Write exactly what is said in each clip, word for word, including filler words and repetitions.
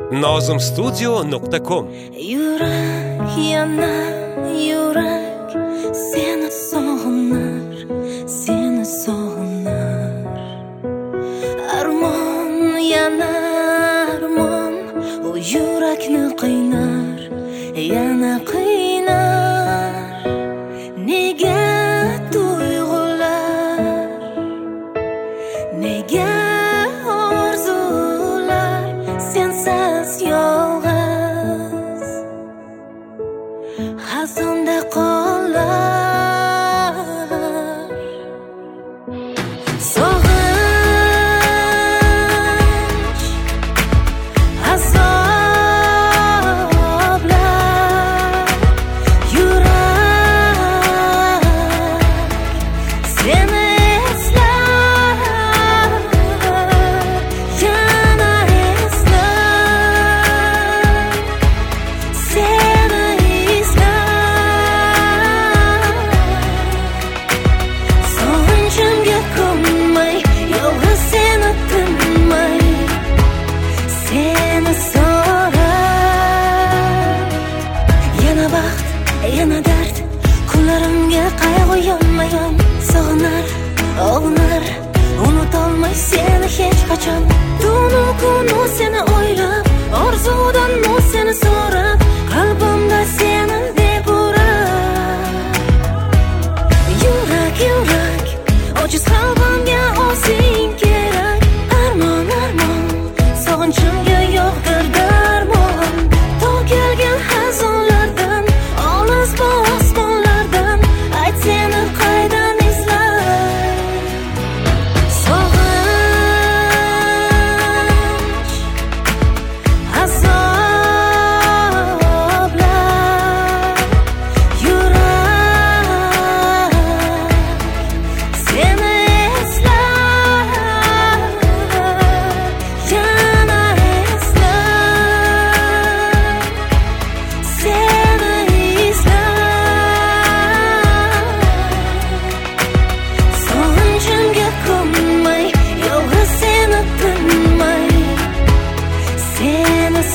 nozim studio nuqta com. Yurak yana yurak seni sog'inar, seni sog'inar. Armon yana armon u yurakni qiynar, yana qiynar. Nega tuyg'ular, nega orzular sensiz yolg'iz xazonda qolar. Sog'inch azoblar yurak seni eslar, yana eslar, seni eslar. Sog'inchimga ko'nmay, yolg'iz seni tinmay, seni so'rar. Yana baxt, yana dard, kunlarimga qayg'u yonma-yon. Sog'inar, og'nar, unutolmay seni hech qachon. Tunu kunu seni o'ylab, orzudan u seni so'rab, qalbimda seni deb urab. Yurak, yurak, ojiz qalbimga o'zing kerak. Armon, armon, sog'inchimga yo'qdir darmon. To'kilgan xazonlardan, olis bu osmonlardan, ayt seni qaydan izlay. Sog'inch azoblar yurak seni eslar, yana eslar, seni eslar. Sog'inchimga ko'nmay, yolg'iz seni tinmay, seni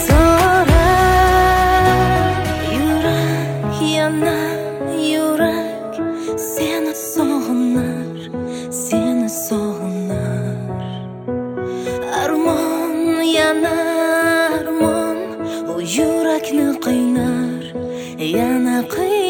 so'rar. Yurak yana yurak seni sog'inar, seni sog'inar. Armon yana armon u yurakni qiynar, yana qiynar.